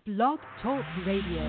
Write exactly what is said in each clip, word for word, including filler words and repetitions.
Blog Talk Radio.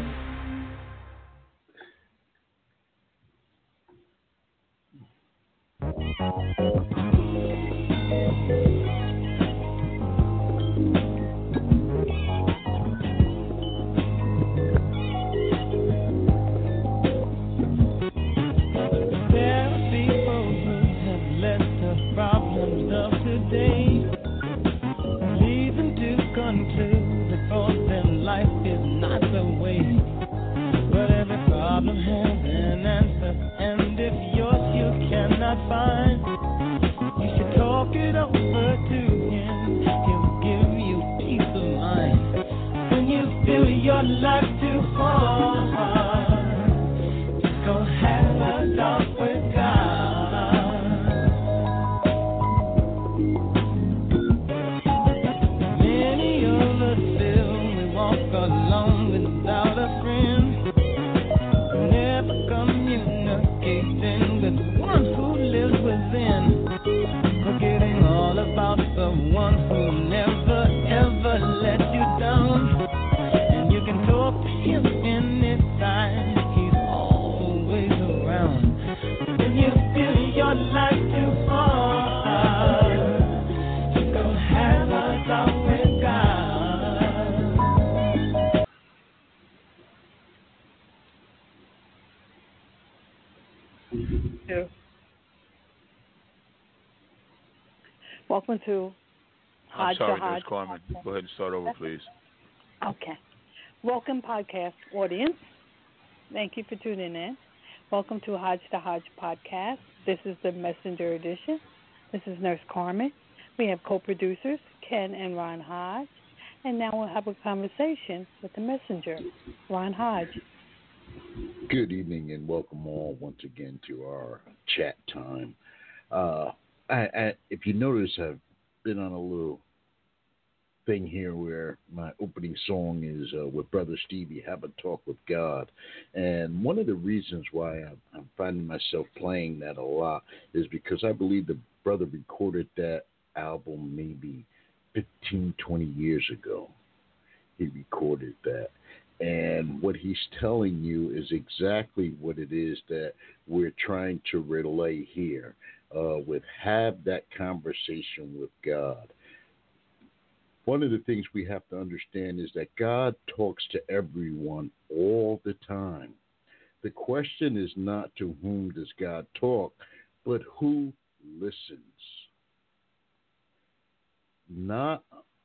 Welcome to Hodge I'm sorry, to Hodge. Nurse Carmen. Go ahead and start over, please. Okay. Welcome, podcast audience. Thank you for tuning in. Welcome to Hodge to Hodge podcast. This is the Messenger edition. This is Nurse Carmen. We have co-producers, Ken and Ron Hodge. And now we'll have a conversation with the Messenger, Ron Hodge. Good evening and welcome all once again to our chat time. Uh, I, I, if you notice, I've been on a little thing here where my opening song is uh, with Brother Stevie, Have a Talk with God. And one of the reasons why I'm, I'm finding myself playing that a lot is because I believe the brother recorded that album maybe fifteen, twenty years ago. He recorded that. And what he's telling you is exactly what it is that we're trying to relay here. Uh, with have that conversation with God. One of the things we have to understand is that God talks to everyone all the time. The question is not to whom does God talk, but who listens. Not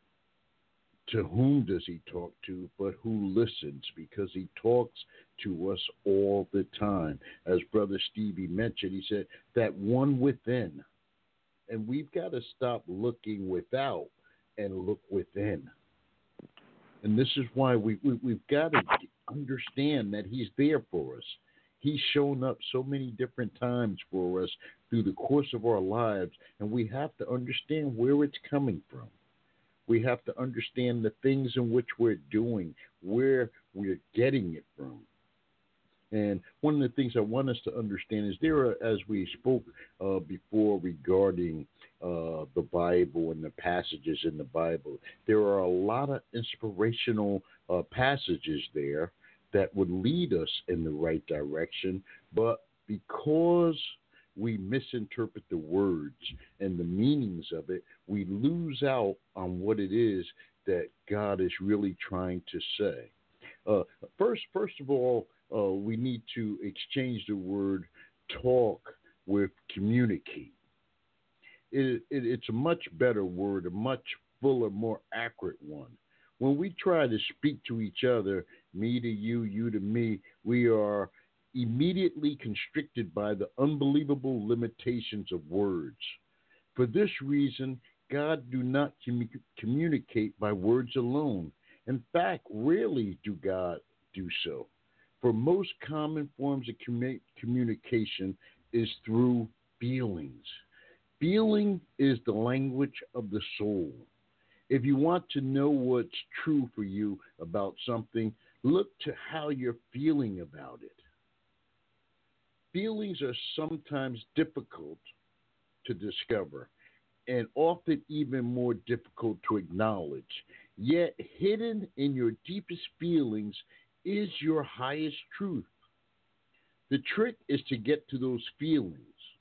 to whom does he talk to, but who listens, because he talks to us all the time. As Brother Stevie mentioned, he said that one within. And we've got to stop looking without and look within. And this is why we, we, we've got to understand that he's there for us. He's shown up so many different times for us through the course of our lives, and we have to understand where it's coming from. We have to understand the things in which we're doing, where we're getting it from. And one of the things I want us to understand is there are, as we spoke uh, before regarding uh, the Bible and the passages in the Bible, there are a lot of inspirational uh, passages there that would lead us in the right direction. But because we misinterpret the words and the meanings of it, we lose out on what it is that God is really trying to say. Uh, first, first of all, uh, we need to exchange the word talk with communicate. It, it, it's a much better word, a much fuller, more accurate one. When we try to speak to each other, me to you, you to me, we are immediately constricted by the unbelievable limitations of words. For this reason, God do not commu- communicate by words alone. In fact, rarely do God do so. For most common forms of commu- communication is through feelings. Feeling is the language of the soul. If you want to know what's true for you about something, look to how you're feeling about it. Feelings are sometimes difficult to discover. and often even more difficult to acknowledge. Yet, hidden in your deepest feelings is your highest truth. The trick is to get to those feelings.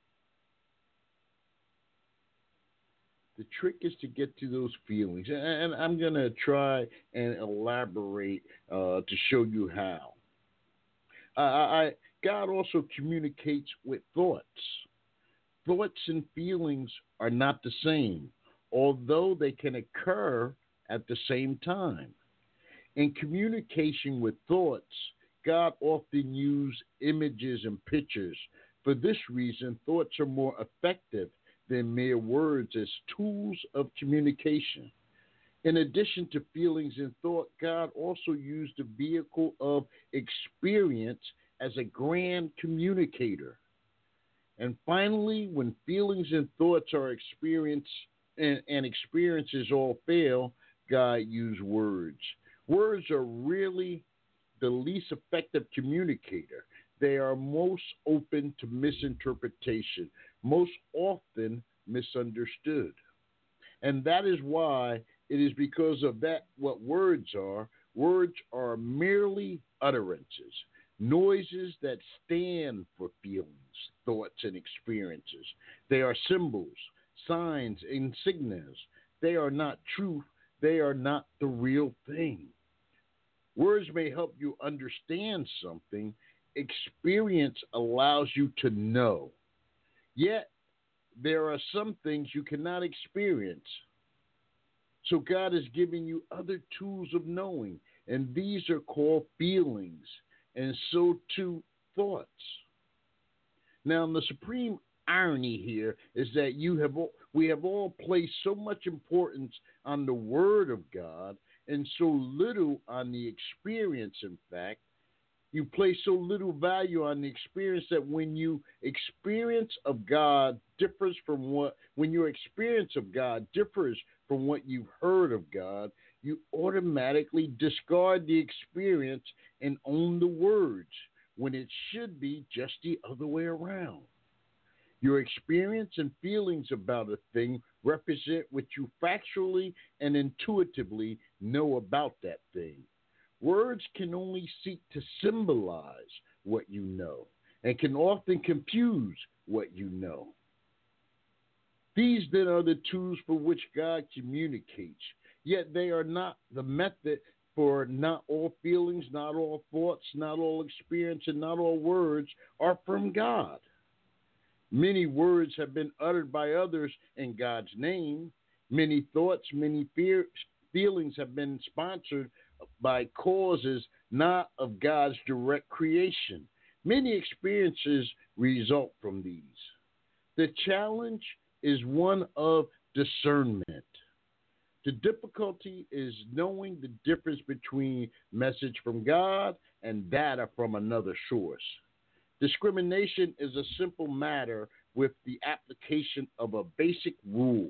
The trick is to get to those feelings. And I'm going to try and elaborate uh, to show you how. I, I, God also communicates with thoughts. Thoughts and feelings are not the same, although they can occur at the same time. In communication with thoughts, God often uses images and pictures. For this reason, thoughts are more effective than mere words as tools of communication. In addition to feelings and thought, God also used the vehicle of experience as a grand communicator. And finally, when feelings and thoughts are experienced and, and experiences all fail, God used words. Words are really the least effective communicator. They are most open to misinterpretation, most often misunderstood. And that is why it is because of that what words are. Words are merely utterances, noises that stand for feelings, thoughts, and experiences. They are symbols, signs, and signals. They are not truth. They are not the real thing. Words may help you understand something. Experience allows you to know. Yet, there are some things you cannot experience. So God is giving you other tools of knowing, and these are called feelings, and so too thoughts. Now, the supreme irony here is that you have all, we have all placed so much importance on the Word of God and so little on the experience. In fact, you place so little value on the experience that when you experience of God differs from what, when your experience of God differs from what you've heard of God, you automatically discard the experience and own the words, when it should be just the other way around. Your experience and feelings about a thing represent what you factually and intuitively know about that thing. Words can only seek to symbolize what you know and can often confuse what you know. These then are the tools for which God communicates, yet they are not the method, for not all feelings, not all thoughts, not all experience, and not all words are from God. Many words have been uttered by others in God's name. Many thoughts, many fear, feelings have been sponsored by causes not of God's direct creation. Many experiences result from these. The challenge is one of discernment. The difficulty is knowing the difference between message from God and data from another source. Discrimination is a simple matter with the application of a basic rule.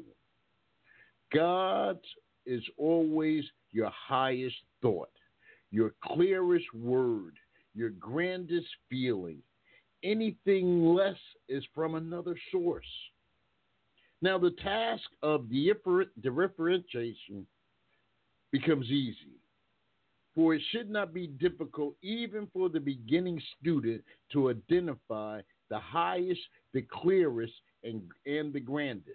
God is always your highest thought, your clearest word, your grandest feeling. Anything less is from another source. Now, the task of differentiation becomes easy, for it should not be difficult even for the beginning student to identify the highest, the clearest, and, and the grandest.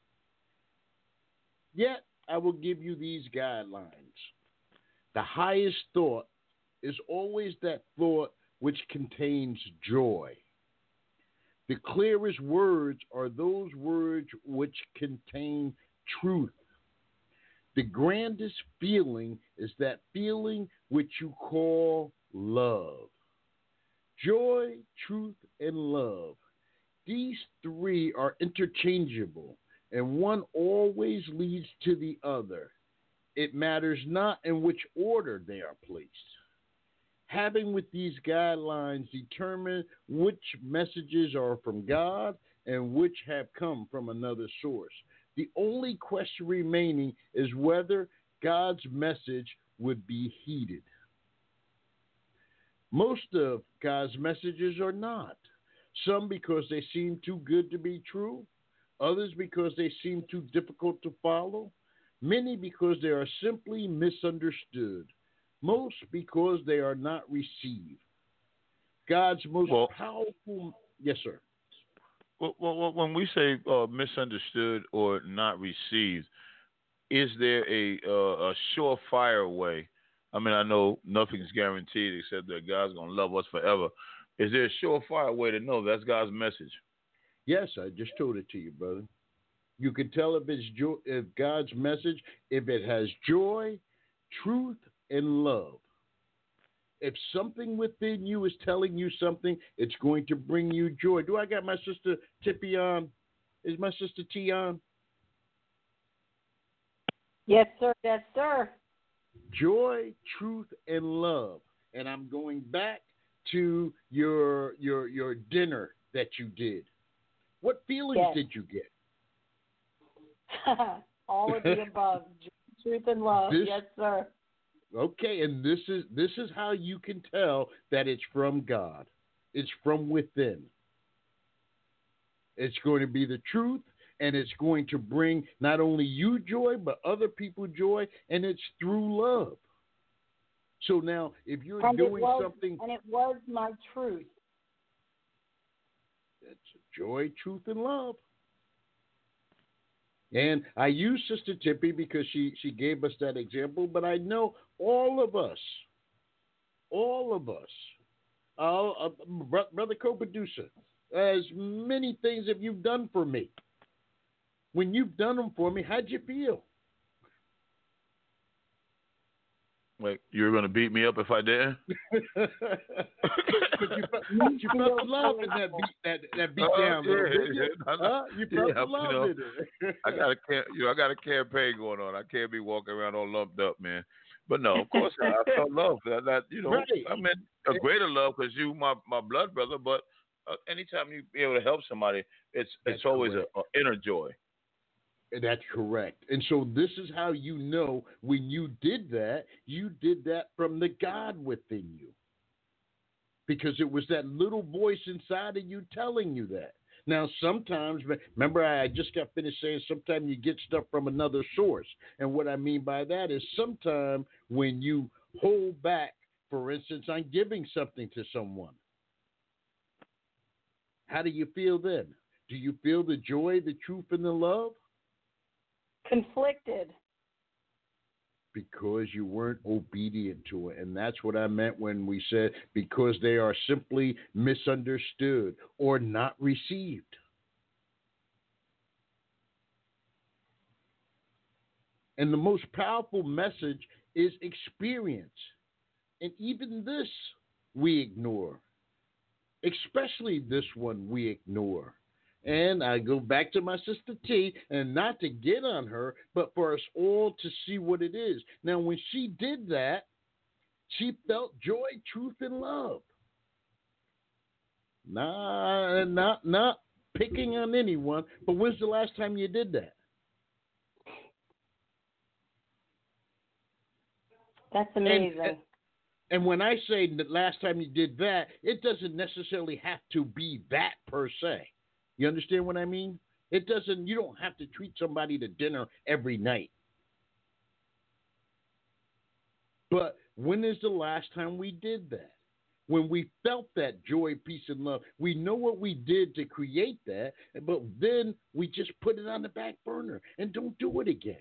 Yet, I will give you these guidelines. The highest thought is always that thought which contains joy. The clearest words are those words which contain truth. The grandest feeling is that feeling which you call love. Joy, truth, and love. These three are interchangeable, and one always leads to the other. It matters not in which order they are placed. Having with these guidelines determine which messages are from God and which have come from another source. The only question remaining is whether God's message would be heeded. Most of God's messages are not. Some because they seem too good to be true. others because they seem too difficult to follow, many because they are simply misunderstood, most because they are not received. God's most Well, powerful. Yes, sir. well, well, when we say uh, misunderstood or not received, is there a uh, a surefire way? I mean, I know nothing's guaranteed except that God's gonna love us forever. Is there a surefire way to know that's God's message? Yes, I just told it to you, brother. You can tell if it's joy, if God's message, if it has joy, truth, and love. If something within you is telling you something, it's going to bring you joy. Do I got my sister Tippy on? Is my sister T on? Yes, sir. Yes, sir. Joy, truth, and love. And I'm going back to your your your dinner that you did. What feelings Yes. did you get? All of the above. Truth and love. This, yes, sir. Okay, and this is this is how you can tell that it's from God. It's from within. It's going to be the truth, and it's going to bring not only you joy, but other people joy, and it's through love. So now, if you're and doing it was, something... And it was my truth. It's joy, truth, and love. And I use Sister Tippy because she, she gave us that example, but I know all of us, all of us, uh, uh, Brother Co-Producer, as many things have you done for me. When you've done them for me, how'd you feel? Like, you were going to beat me up if I didn't? But you, felt, you felt the love in that beat, that, that beat uh, down. Yeah, did yeah, you? Huh? You felt yeah, the love you know, in it. I got a you know, I got a campaign going on. I can't be walking around all lumped up, man. But no, of course I, I felt love. That, that you know, Right. I meant a greater love because you my my blood brother. But uh, anytime you be able to help somebody, it's That's it's always correct. a, a inner joy. That's correct. And so this is how you know when you did that, you did that from the God within you. Because it was that little voice inside of you telling you that. Now, sometimes, remember I just got finished saying sometimes you get stuff from another source. And what I mean by that is sometimes when you hold back, for instance, on giving something to someone, how do you feel then? Do you feel the joy, the truth, and the love? Conflicted. Because you weren't obedient to it. And that's what I meant when we said because they are simply misunderstood or not received. And the most powerful message is experience. And even this we ignore. Especially this one we ignore. And I go back to my sister T, and not to get on her, but for us all to see what it is. Now, when she did that, she felt joy, truth, and love. Nah, not not picking on anyone, but when's the last time you did that? That's amazing. And, and when I say the last time you did that, it doesn't necessarily have to be that per se. You understand what I mean? It doesn't, you don't have to treat somebody to dinner every night. But when is the last time we did that? When we felt that joy, peace, and love, we know what we did to create that, but then we just put it on the back burner and don't do it again.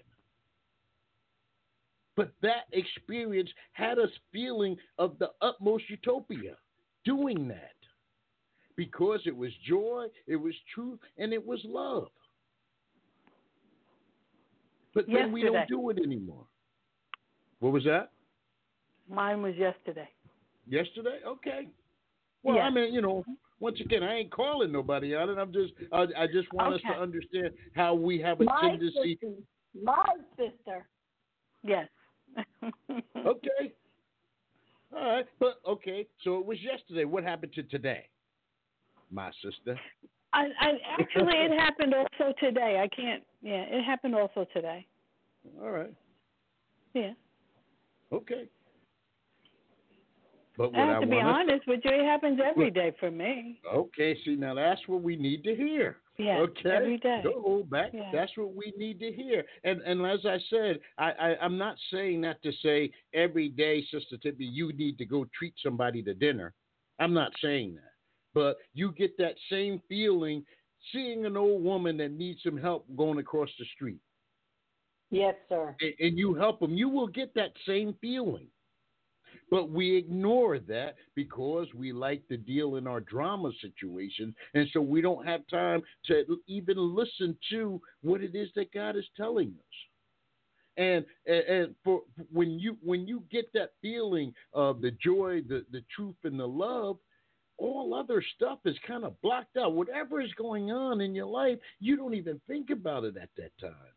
But that experience had us feeling of the utmost utopia doing that. Because it was joy, it was truth, and it was love. But then yesterday. we don't do it anymore. What was that? Mine was yesterday. Yesterday? Okay. Well, yes. I mean, you know, once again, I ain't calling nobody on it. I'm just, I, I just want okay. us to understand how we have a My tendency. Sister. My sister. Yes. Okay. All right. But, okay, so it was yesterday. What happened to today? My sister. I, I actually it happened also today. I can't. Yeah, it happened also today. All right. Yeah. Okay. But what I have I to be want honest with you. It happens every Look, day for me. Okay. See, now that's what we need to hear. Yeah, Okay, every day. don't hold back. Yeah. That's what we need to hear. And and as I said, I, I I'm not saying that to say every day, Sister Tippy, you need to go treat somebody to dinner. I'm not saying that, but you get that same feeling seeing an old woman that needs some help going across the street. Yes, sir. And, and you help them, you will get that same feeling. But we ignore that because we like to deal in our drama situations, and so we don't have time to even listen to what it is that God is telling us. And and for when you when you get that feeling of the joy, the, the truth, and the love, all other stuff is kind of blocked out. Whatever is going on in your life, you don't even think about it at that time.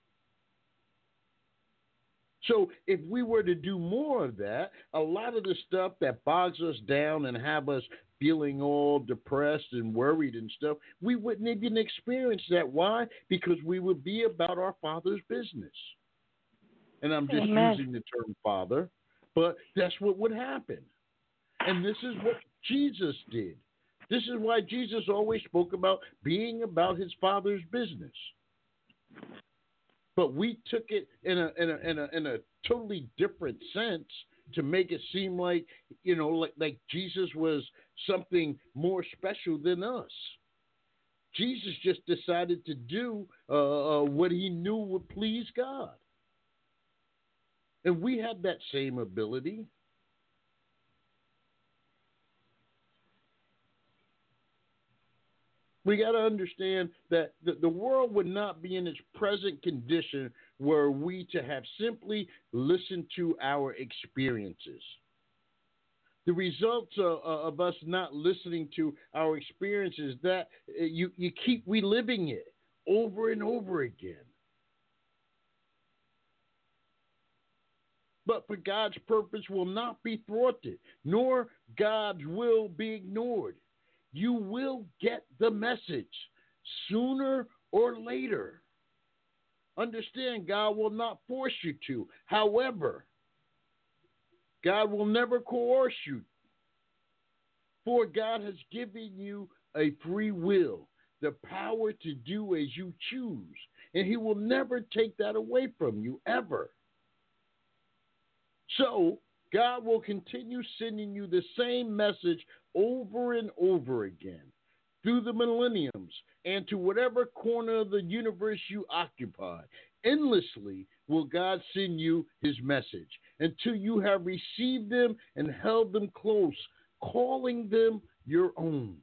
So if we were to do more of that, a lot of the stuff that bogs us down and have us feeling all depressed and worried and stuff, we wouldn't even experience that. Why? Because we would be about our Father's business. And I'm just Amen. using the term Father, but that's what would happen. And this is what Jesus did. This is why Jesus always spoke about being about his Father's business. But we took it in a in a in a in a totally different sense to make it seem like, you know, like, like Jesus was something more special than us. Jesus just decided to do uh, what he knew would please God. And we have that same ability. We got to understand that the, the world would not be in its present condition were we to have simply listened to our experiences. The results of, of us not listening to our experiences, that you, you keep reliving it over and over again. But for God's purpose will not be thwarted, nor God's will be ignored. You will get the message sooner or later. Understand, God will not force you to. However, God will never coerce you. For God has given you a free will, the power to do as you choose. And he will never take that away from you, ever. So, God will continue sending you the same message over and over again through the millenniums and to whatever corner of the universe you occupy. Endlessly will God send you his message until you have received them and held them close, calling them your own.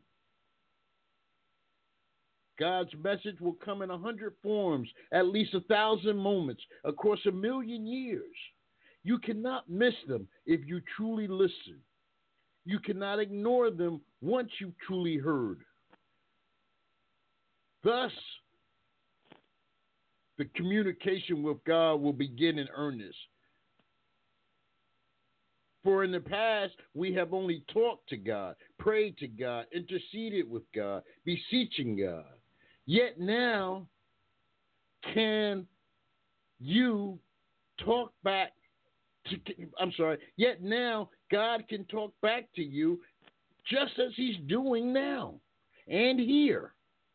God's message will come in a hundred forms, at least a thousand moments, across a million years. You cannot miss them if you truly listen. You cannot ignore them once you've truly heard. Thus, the communication with God will begin in earnest. For in the past, we have only talked to God, prayed to God, interceded with God, beseeching God. Yet now, can you talk back to, I'm sorry, yet now God can talk back to you just as he's doing now and here.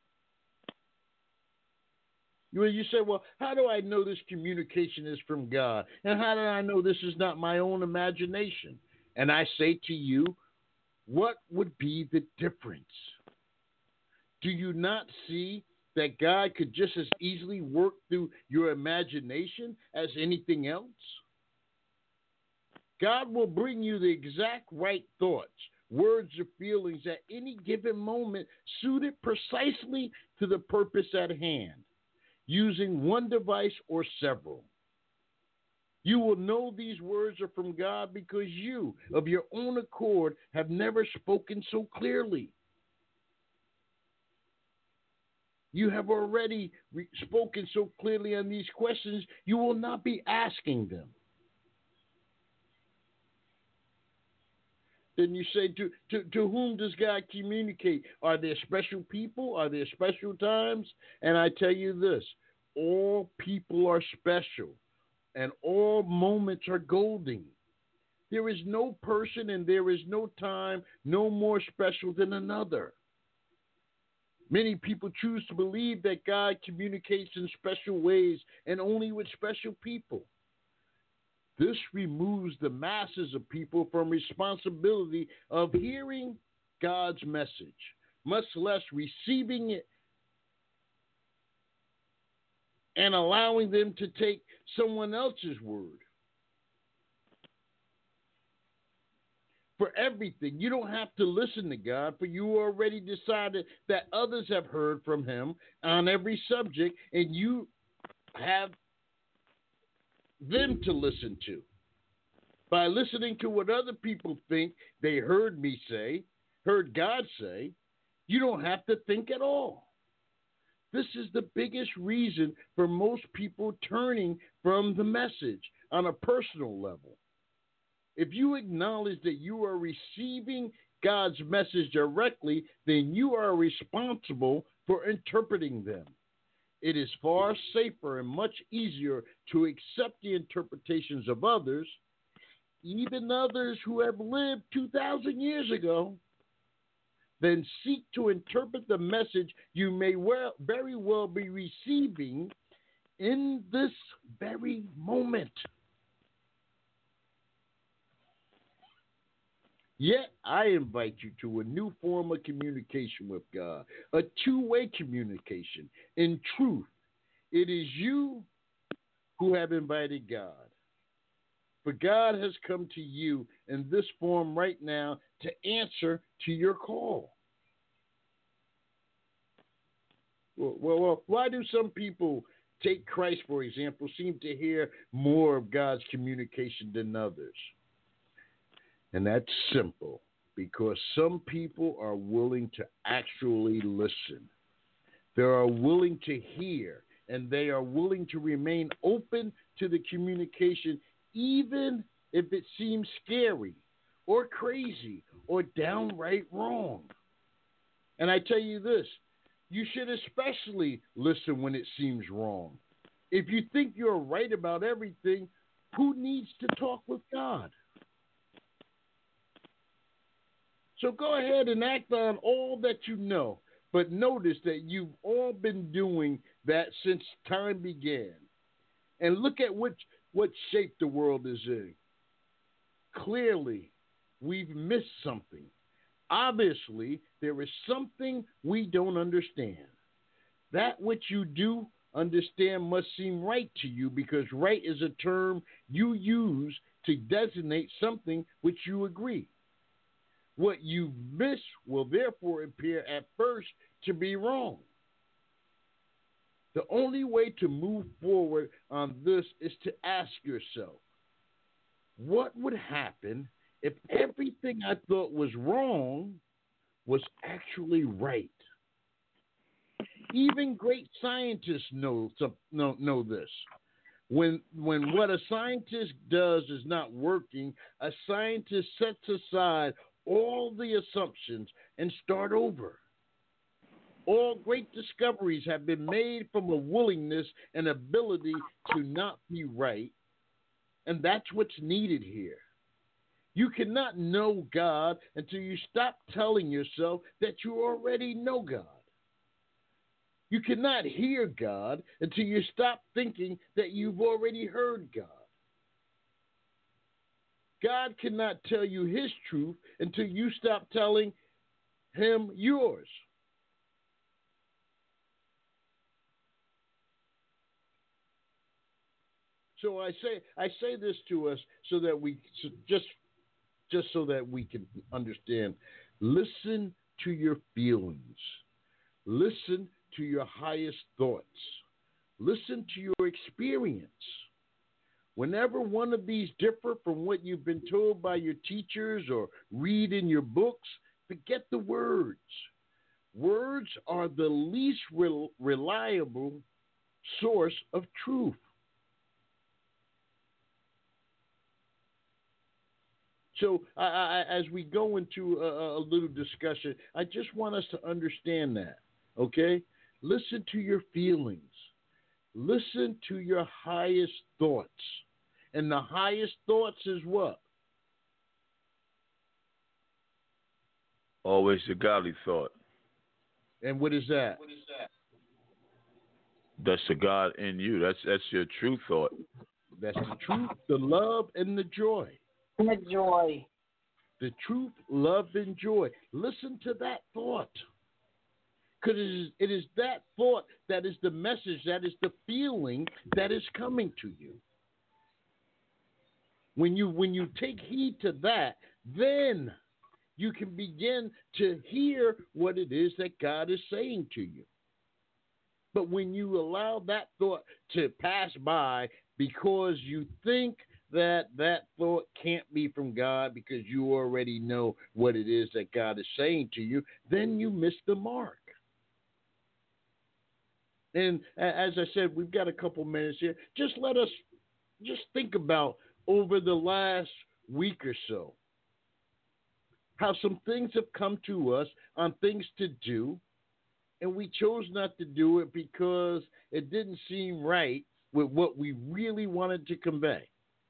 You, you say, well, how do I know this communication is from God? And how do I know this is not my own imagination? And I say to you, what would be the difference? Do you not see that God could just as easily work through your imagination as anything else? God will bring you the exact right thoughts, words, or feelings at any given moment suited precisely to the purpose at hand, using one device or several. You will know these words are from God because you, of your own accord, have never spoken so clearly. You have already re- spoken so clearly on these questions, you will not be asking them. Then you say, to, to, to whom does God communicate? Are there special people? Are there special times? And I tell you this, all people are special, and all moments are golden. There is no person and there is no time no more special than another. Many people choose to believe that God communicates in special ways and only with special people. This removes the masses of people from responsibility of hearing God's message, much less receiving it and allowing them to take someone else's word. For everything, you don't have to listen to God, for you already decided that others have heard from him on every subject, and you have them to listen to. By listening to what other people think they heard me say, heard God say, you don't have to think at all. This is the biggest reason for most people turning from the message on a personal level. If you acknowledge that you are receiving God's message directly, then you are responsible for interpreting them. It is far safer and much easier to accept the interpretations of others, even others who have lived two thousand years ago, than seek to interpret the message you may well, very well be receiving in this very moment. Yet, I invite you to a new form of communication with God, a two-way communication. In truth, it is you who have invited God. For God has come to you in this form right now to answer to your call. Well, well, well, why do some people, take Christ for example, seem to hear more of God's communication than others? And that's simple, because some people are willing to actually listen. They are willing to hear, and they are willing to remain open to the communication, even if it seems scary or crazy or downright wrong. And I tell you this, you should especially listen when it seems wrong. If you think you're right about everything, who needs to talk with God? So go ahead and act on all that you know, but notice that you've all been doing that since time began. And look at which, what shape the world is in. Clearly, we've missed something. Obviously, there is something we don't understand. That which you do understand must seem right to you, because right is a term you use to designate something which you agree. What you miss will therefore appear at first to be wrong. The only way to move forward on this is to ask yourself, what would happen if everything I thought was wrong was actually right? Even great scientists know, know, know this. When, when what a scientist does is not working, a scientist sets aside all the assumptions and start over. All great discoveries have been made from a willingness and ability to not be right, and that's what's needed here. You cannot know God until you stop telling yourself that you already know God. You cannot hear God until you stop thinking that you've already heard God. God cannot tell you his truth until you stop telling him yours. So I say I say this to us so that we so just just so that we can understand. Listen to your feelings. Listen to your highest thoughts. Listen to your experience. Whenever one of these differ from what you've been told by your teachers or read in your books, forget the words. Words are the least rel- reliable source of truth. So I, I, as we go into a, a little discussion, I just want us to understand that, okay? Listen to your feelings. Listen to your highest thoughts. And the highest thoughts is what? Always the godly thought. And what is that? That's the God in you. That's that's your true thought. That's the truth, the love, and the joy. And the joy. The truth, love, and joy. Listen to that thought. Because it is, it is that thought that is the message, that is the feeling that is coming to you. When you when you take heed to that, then you can begin to hear what it is that God is saying to you. But when you allow that thought to pass by because you think that that thought can't be from God because you already know what it is that God is saying to you, then you miss the mark. And as I said, we've got a couple minutes here. Just let us just think about over the last week or so how some things have come to us on things to do, and we chose not to do it because it didn't seem right with what we really wanted to convey.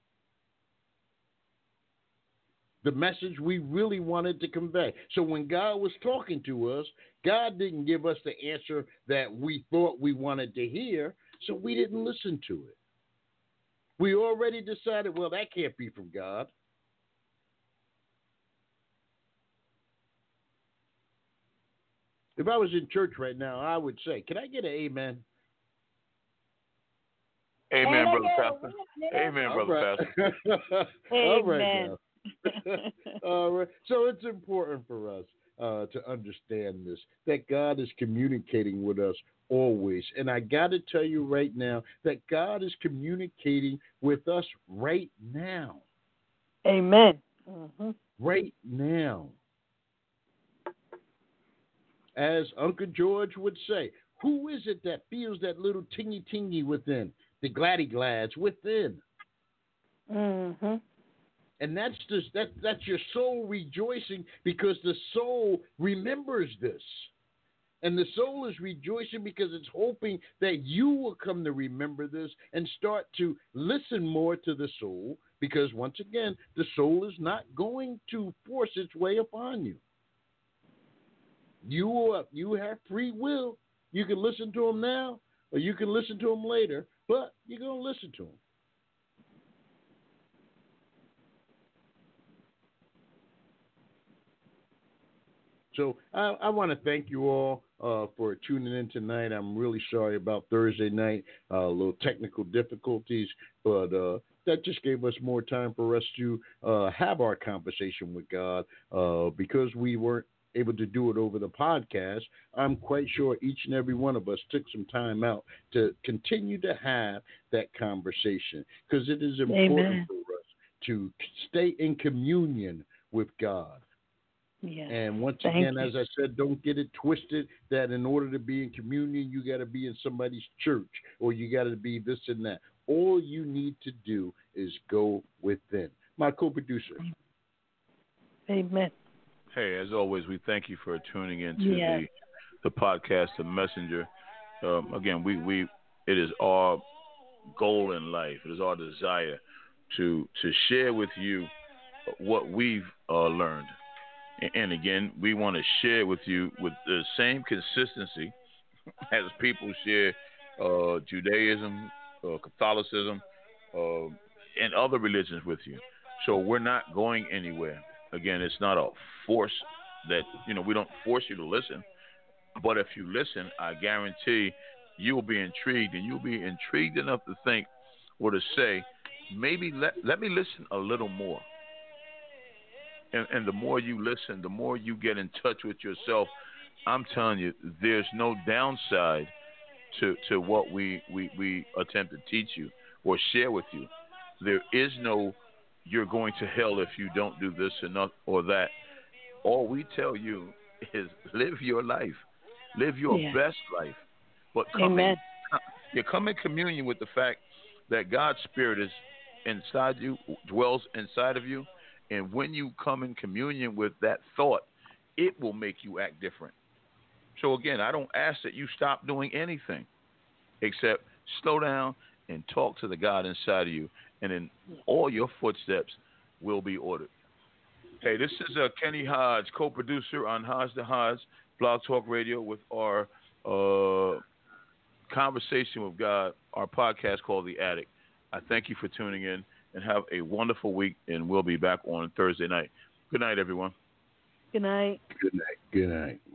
The message we really wanted to convey. So when God was talking to us, God didn't give us the answer that we thought we wanted to hear, so we didn't listen to it. We already decided, well, that can't be from God. If I was in church right now, I would say, can I get an amen? Amen, Brother Pastor. Amen, Brother Pastor. All right now. All right. So it's important for us uh, to understand this, that God is communicating with us always. And I got to tell you right now that God is communicating with us right now. Amen. Mm-hmm. Right now. As Uncle George would say, who is it that feels that little tingy tingy within? The gladdy glads within. Mm-hmm. And that's just that that's your soul rejoicing because the soul remembers this. And the soul is rejoicing because it's hoping that you will come to remember this and start to listen more to the soul, because once again, the soul is not going to force its way upon you. You are, you have free will. You can listen to them now or you can listen to them later, but you're going to listen to them. So I, I want to thank you all uh, for tuning in tonight. I'm really sorry about Thursday night, uh, a little technical difficulties, but uh, that just gave us more time for us to uh, have our conversation with God uh, because we weren't able to do it over the podcast. I'm quite sure each and every one of us took some time out to continue to have that conversation because it is important Amen. for us to stay in communion with God. Yes. And once Thank again, you. as I said, don't get it twisted that in order to be in communion, you got to be in somebody's church or you got to be this and that. All you need to do is go within. My co-producer. Amen. Hey, as always, we thank you for tuning in to Yes. the, the podcast, The Messenger. Um, again, we, we it is our goal in life, it is our desire to to share with you what we've uh, learned. And again, we want to share with you with the same consistency as people share uh, Judaism, uh, Catholicism, uh, and other religions with you. So we're not going anywhere. Again, it's not a force that, you know, we don't force you to listen. But if you listen, I guarantee you'll be intrigued, and you'll be intrigued enough to think or to say, maybe let, let me listen a little more. And, and the more you listen, the more you get in touch with yourself. I'm telling you, there's no downside to to what we, we, we attempt to teach you or share with you. There is no, you're going to hell if you don't do this or, not, or that. All we tell you is live your life. Live your Yeah. best life. But come Amen. in, you come in communion with the fact that God's Spirit is inside you, dwells inside of you. And when you come in communion with that thought, it will make you act different. So again, I don't ask that you stop doing anything except slow down and talk to the God inside of you, and then all your footsteps will be ordered. Hey, this is uh, Kenny Hodge, co-producer on Hodge to Hodge. Blog Talk Radio with our uh, Conversation with God, our podcast called The Attic. I thank you for tuning in and have a wonderful week, and we'll be back on Thursday night. Good night, everyone. Good night. Good night. Good night.